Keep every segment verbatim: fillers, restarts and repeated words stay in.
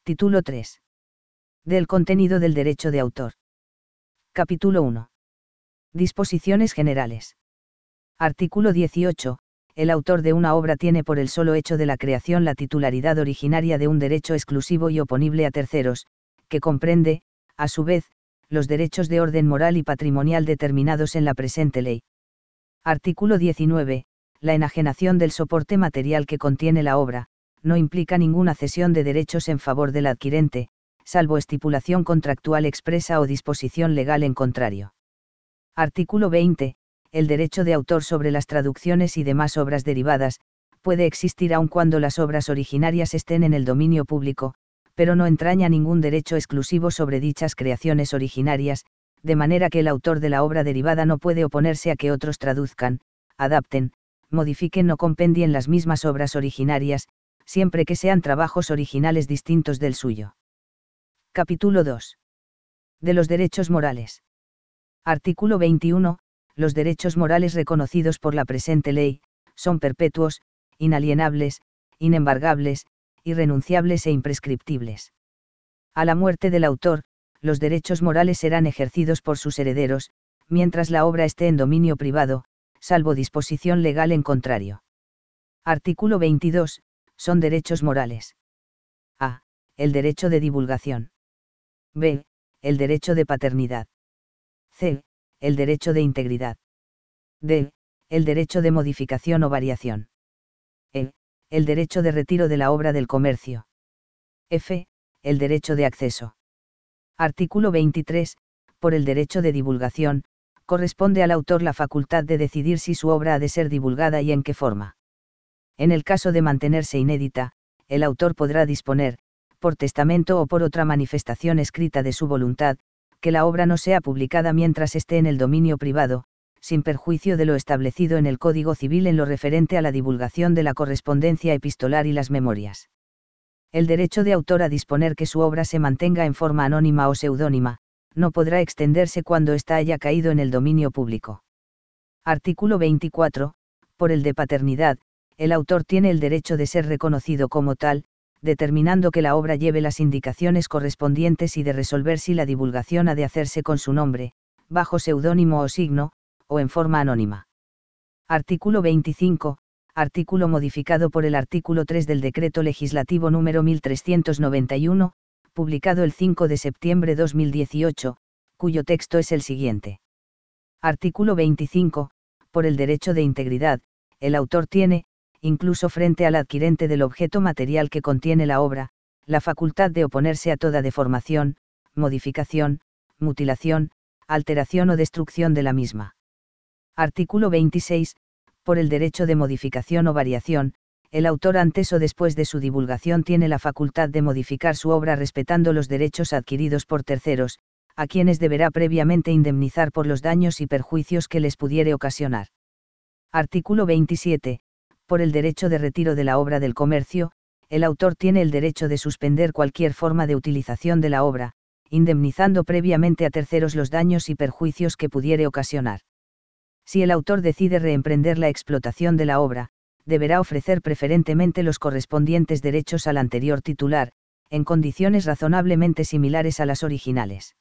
Título tres. Del contenido del derecho de autor. Capítulo uno. Disposiciones generales. Artículo dieciocho. El autor de una obra tiene por el solo hecho de la creación la titularidad originaria de un derecho exclusivo y oponible a terceros, que comprende, a su vez, los derechos de orden moral y patrimonial determinados en la presente ley. Artículo diecinueve. La enajenación del soporte material que contiene la obra, no implica ninguna cesión de derechos en favor del adquirente, salvo estipulación contractual expresa o disposición legal en contrario. Artículo veinte. El derecho de autor sobre las traducciones y demás obras derivadas, puede existir aun cuando las obras originarias estén en el dominio público, pero no entraña ningún derecho exclusivo sobre dichas creaciones originarias, de manera que el autor de la obra derivada no puede oponerse a que otros traduzcan, adapten, modifiquen o compendien las mismas obras originarias, siempre que sean trabajos originales distintos del suyo. Capítulo dos. De los derechos morales. Artículo veintiuno. Los derechos morales reconocidos por la presente ley, son perpetuos, inalienables, inembargables, irrenunciables e imprescriptibles. A la muerte del autor, los derechos morales serán ejercidos por sus herederos, mientras la obra esté en dominio privado, salvo disposición legal en contrario. Artículo veintidós. Son derechos morales. A. El derecho de divulgación. B. El derecho de paternidad. C. El derecho de integridad. D. El derecho de modificación o variación. E. El derecho de retiro de la obra del comercio. F. El derecho de acceso. Artículo veintitrés. Por el derecho de divulgación, corresponde al autor la facultad de decidir si su obra ha de ser divulgada y en qué forma. En el caso de mantenerse inédita, el autor podrá disponer, por testamento o por otra manifestación escrita de su voluntad, que la obra no sea publicada mientras esté en el dominio privado, sin perjuicio de lo establecido en el Código Civil en lo referente a la divulgación de la correspondencia epistolar y las memorias. El derecho de autor a disponer que su obra se mantenga en forma anónima o seudónima, no podrá extenderse cuando ésta haya caído en el dominio público. Artículo veinticuatro. Por el de paternidad, el autor tiene el derecho de ser reconocido como tal, determinando que la obra lleve las indicaciones correspondientes y de resolver si la divulgación ha de hacerse con su nombre, bajo seudónimo o signo, o en forma anónima. Artículo veinticinco. Artículo modificado por el artículo tres del Decreto Legislativo número mil trescientos noventa y uno, publicado el cinco de septiembre de dos mil dieciocho, cuyo texto es el siguiente. Artículo veinticinco. Por el derecho de integridad, el autor tiene, incluso frente al adquirente del objeto material que contiene la obra, la facultad de oponerse a toda deformación, modificación, mutilación, alteración o destrucción de la misma. Artículo veintiséis. Por el derecho de modificación o variación, el autor antes o después de su divulgación tiene la facultad de modificar su obra respetando los derechos adquiridos por terceros, a quienes deberá previamente indemnizar por los daños y perjuicios que les pudiere ocasionar. Artículo veintisiete. Por el derecho de retiro de la obra del comercio, el autor tiene el derecho de suspender cualquier forma de utilización de la obra, indemnizando previamente a terceros los daños y perjuicios que pudiere ocasionar. Si el autor decide reemprender la explotación de la obra, deberá ofrecer preferentemente los correspondientes derechos al anterior titular, en condiciones razonablemente similares a las originales.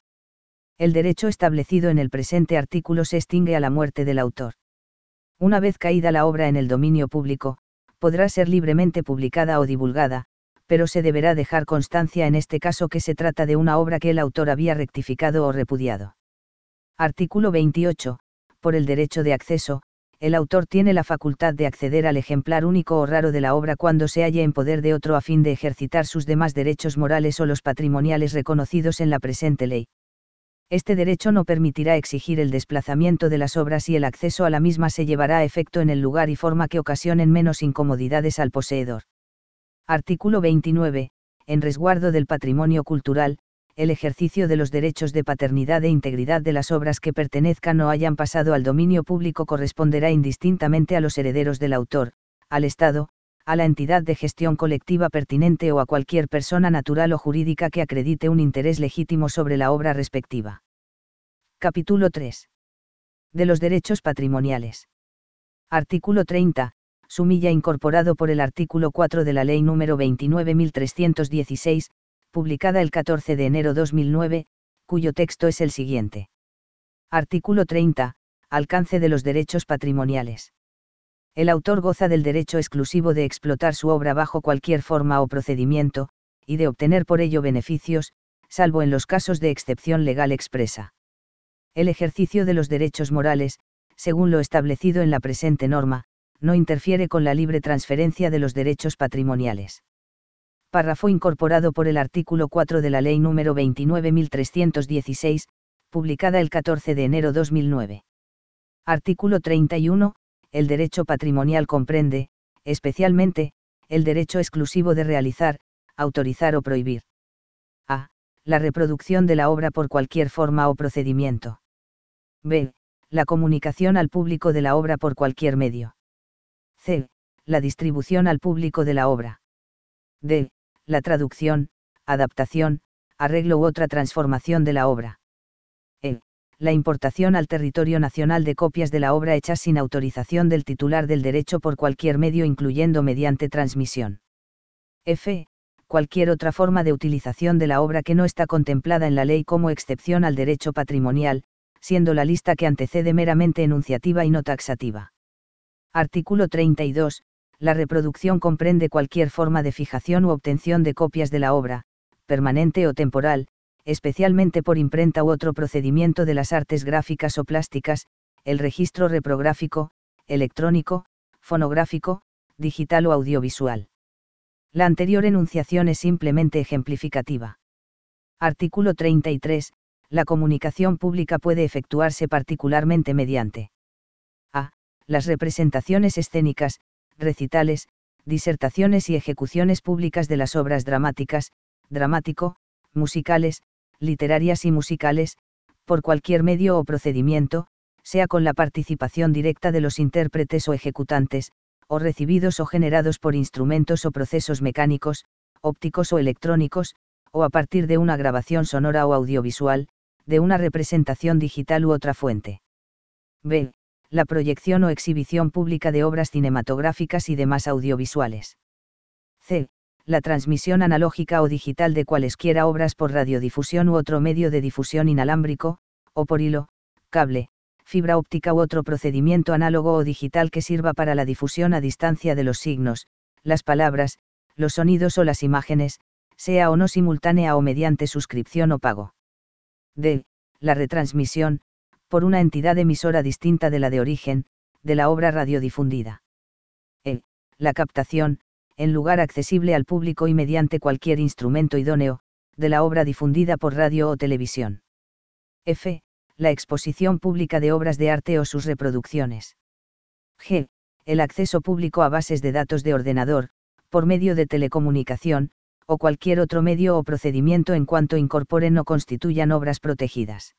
El derecho establecido en el presente artículo se extingue a la muerte del autor. Una vez caída la obra en el dominio público, podrá ser libremente publicada o divulgada, pero se deberá dejar constancia en este caso que se trata de una obra que el autor había rectificado o repudiado. Artículo veintiocho. Por el derecho de acceso, el autor tiene la facultad de acceder al ejemplar único o raro de la obra cuando se halle en poder de otro a fin de ejercitar sus demás derechos morales o los patrimoniales reconocidos en la presente ley. Este derecho no permitirá exigir el desplazamiento de las obras y el acceso a la misma se llevará a efecto en el lugar y forma que ocasionen menos incomodidades al poseedor. Artículo veintinueve. En resguardo del patrimonio cultural, el ejercicio de los derechos de paternidad e integridad de las obras que pertenezcan o hayan pasado al dominio público corresponderá indistintamente a los herederos del autor, al Estado, a la entidad de gestión colectiva pertinente o a cualquier persona natural o jurídica que acredite un interés legítimo sobre la obra respectiva. Capítulo tres. De los derechos patrimoniales. Artículo treinta. Sumilla incorporado por el artículo cuatro de la Ley número veintinueve mil trescientos dieciséis, publicada el catorce de enero de dos mil nueve, cuyo texto es el siguiente. Artículo treinta. Alcance de los derechos patrimoniales. El autor goza del derecho exclusivo de explotar su obra bajo cualquier forma o procedimiento, y de obtener por ello beneficios, salvo en los casos de excepción legal expresa. El ejercicio de los derechos morales, según lo establecido en la presente norma, no interfiere con la libre transferencia de los derechos patrimoniales. Párrafo incorporado por el artículo cuatro de la Ley número veintinueve mil trescientos dieciséis, publicada el catorce de enero de dos mil nueve. Artículo treinta y uno. El derecho patrimonial comprende, especialmente, el derecho exclusivo de realizar, autorizar o prohibir. A. La reproducción de la obra por cualquier forma o procedimiento. B. La comunicación al público de la obra por cualquier medio. C. La distribución al público de la obra. D. La traducción, adaptación, arreglo u otra transformación de la obra. E. La importación al territorio nacional de copias de la obra hechas sin autorización del titular del derecho por cualquier medio incluyendo mediante transmisión. F. Cualquier otra forma de utilización de la obra que no está contemplada en la ley como excepción al derecho patrimonial, siendo la lista que antecede meramente enunciativa y no taxativa. Artículo treinta y dos. La reproducción comprende cualquier forma de fijación u obtención de copias de la obra, permanente o temporal, especialmente por imprenta u otro procedimiento de las artes gráficas o plásticas, el registro reprográfico, electrónico, fonográfico, digital o audiovisual. La anterior enunciación es simplemente ejemplificativa. Artículo treinta y tres. La comunicación pública puede efectuarse particularmente mediante a. Las representaciones escénicas, recitales, disertaciones y ejecuciones públicas de las obras dramáticas, dramático, musicales, literarias y musicales, por cualquier medio o procedimiento, sea con la participación directa de los intérpretes o ejecutantes, o recibidos o generados por instrumentos o procesos mecánicos, ópticos o electrónicos, o a partir de una grabación sonora o audiovisual, de una representación digital u otra fuente. B. La proyección o exhibición pública de obras cinematográficas y demás audiovisuales. C. La transmisión analógica o digital de cualesquiera obras por radiodifusión u otro medio de difusión inalámbrico, o por hilo, cable, fibra óptica u otro procedimiento análogo o digital que sirva para la difusión a distancia de los signos, las palabras, los sonidos o las imágenes, sea o no simultánea o mediante suscripción o pago. D. La retransmisión, por una entidad emisora distinta de la de origen, de la obra radiodifundida. E. La captación, en lugar accesible al público y mediante cualquier instrumento idóneo, de la obra difundida por radio o televisión. F. La exposición pública de obras de arte o sus reproducciones. G. El acceso público a bases de datos de ordenador, por medio de telecomunicación, o cualquier otro medio o procedimiento en cuanto incorporen o constituyan obras protegidas.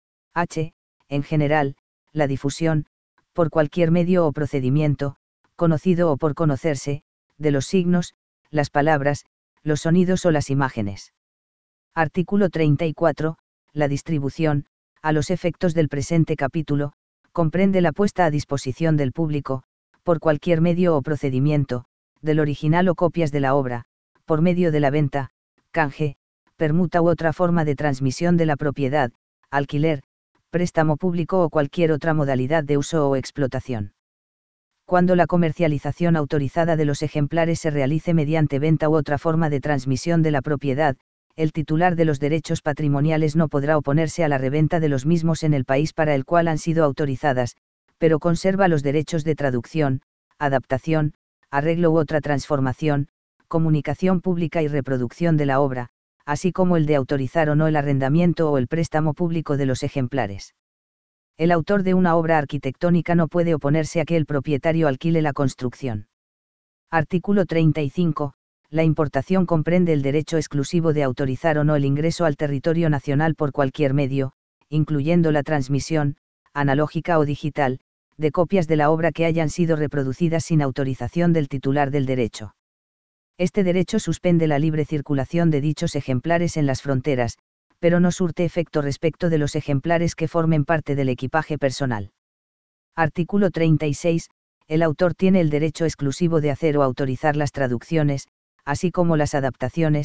H. En general, la difusión, por cualquier medio o procedimiento, conocido o por conocerse, de los signos, las palabras, los sonidos o las imágenes. Artículo treinta y cuatro. La distribución, a los efectos del presente capítulo, comprende la puesta a disposición del público, por cualquier medio o procedimiento, del original o copias de la obra, por medio de la venta, canje, permuta u otra forma de transmisión de la propiedad, alquiler, préstamo público o cualquier otra modalidad de uso o explotación. Cuando la comercialización autorizada de los ejemplares se realice mediante venta u otra forma de transmisión de la propiedad, el titular de los derechos patrimoniales no podrá oponerse a la reventa de los mismos en el país para el cual han sido autorizadas, pero conserva los derechos de traducción, adaptación, arreglo u otra transformación, comunicación pública y reproducción de la obra, así como el de autorizar o no el arrendamiento o el préstamo público de los ejemplares. El autor de una obra arquitectónica no puede oponerse a que el propietario alquile la construcción. Artículo treinta y cinco. La importación comprende el derecho exclusivo de autorizar o no el ingreso al territorio nacional por cualquier medio, incluyendo la transmisión, analógica o digital, de copias de la obra que hayan sido reproducidas sin autorización del titular del derecho. Este derecho suspende la libre circulación de dichos ejemplares en las fronteras, pero no surte efecto respecto de los ejemplares que formen parte del equipaje personal. Artículo treinta y seis. El autor tiene el derecho exclusivo de hacer o autorizar las traducciones, así como las adaptaciones,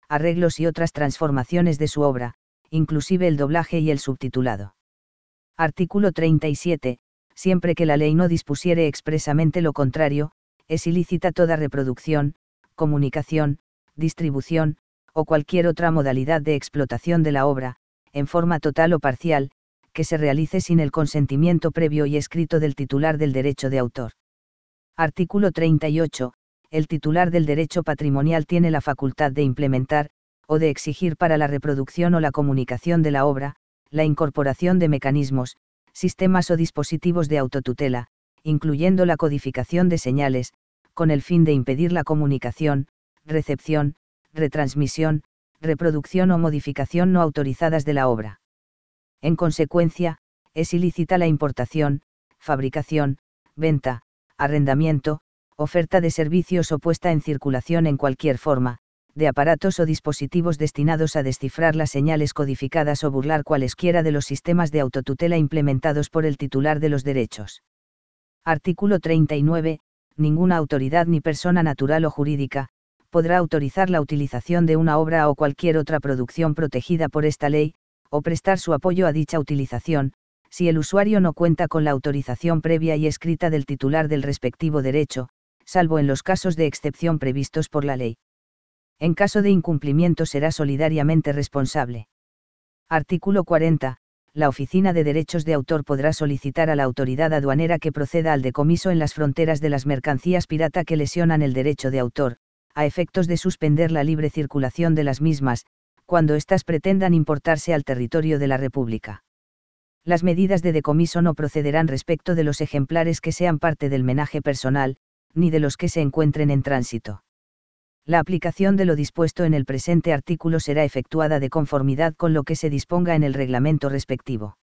arreglos y otras transformaciones de su obra, inclusive el doblaje y el subtitulado. Artículo treinta y siete. Siempre que la ley no dispusiere expresamente lo contrario, es ilícita toda reproducción, comunicación, distribución, o cualquier otra modalidad de explotación de la obra, en forma total o parcial, que se realice sin el consentimiento previo y escrito del titular del derecho de autor. Artículo treinta y ocho. El titular del derecho patrimonial tiene la facultad de implementar, o de exigir para la reproducción o la comunicación de la obra, la incorporación de mecanismos, sistemas o dispositivos de autotutela, incluyendo la codificación de señales, con el fin de impedir la comunicación, recepción, retransmisión, reproducción o modificación no autorizadas de la obra. En consecuencia, es ilícita la importación, fabricación, venta, arrendamiento, oferta de servicios o puesta en circulación en cualquier forma, de aparatos o dispositivos destinados a descifrar las señales codificadas o burlar cualesquiera de los sistemas de autotutela implementados por el titular de los derechos. Artículo treinta y nueve. Ninguna autoridad ni persona natural o jurídica, podrá autorizar la utilización de una obra o cualquier otra producción protegida por esta ley, o prestar su apoyo a dicha utilización, si el usuario no cuenta con la autorización previa y escrita del titular del respectivo derecho, salvo en los casos de excepción previstos por la ley. En caso de incumplimiento será solidariamente responsable. Artículo cuarenta. La Oficina de Derechos de Autor podrá solicitar a la autoridad aduanera que proceda al decomiso en las fronteras de las mercancías pirata que lesionan el derecho de autor, a efectos de suspender la libre circulación de las mismas, cuando éstas pretendan importarse al territorio de la República. Las medidas de decomiso no procederán respecto de los ejemplares que sean parte del menaje personal, ni de los que se encuentren en tránsito. La aplicación de lo dispuesto en el presente artículo será efectuada de conformidad con lo que se disponga en el reglamento respectivo.